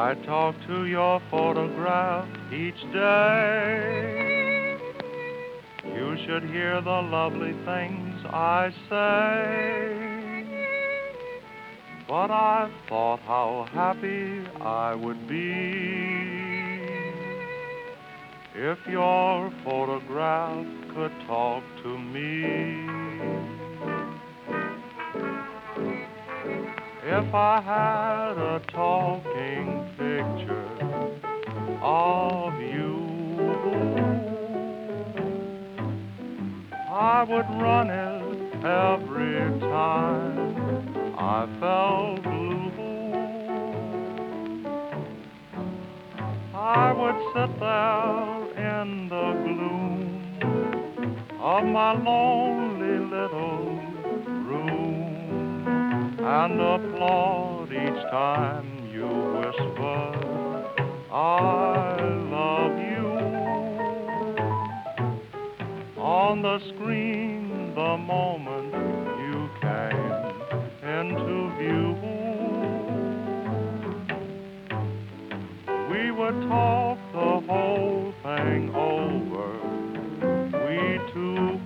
I talk to your photograph each day. You should hear the lovely things I say. But I thought how happy I would be if your photograph could talk to me. If I had a talking picture of you, I would run it every time I felt blue. I would sit there in the gloom of my lonely little room and applaud each time you whisper, I love you. On the screen, the moment you came into view, we would talk the whole thing over, we two.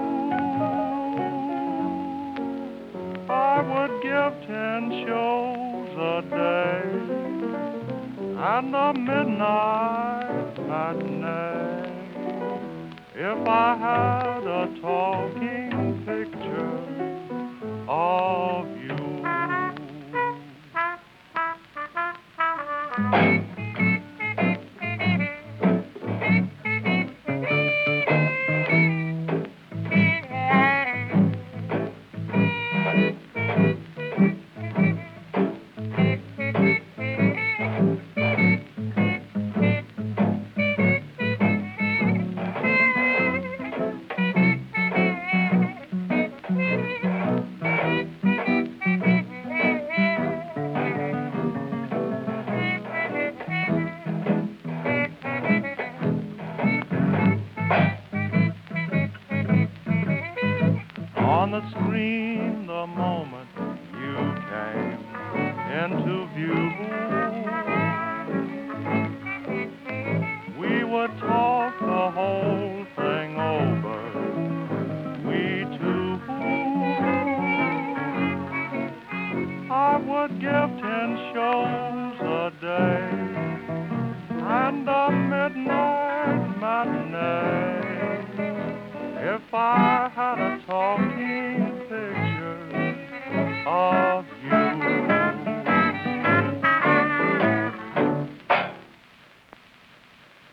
I would give 10 shows a day and a midnight matinee if I had a talking picture of you. On the screen, the moment you came into view, we would talk the whole thing over, we two. I would give 10 shows a day and a midnight matinee if I had a talk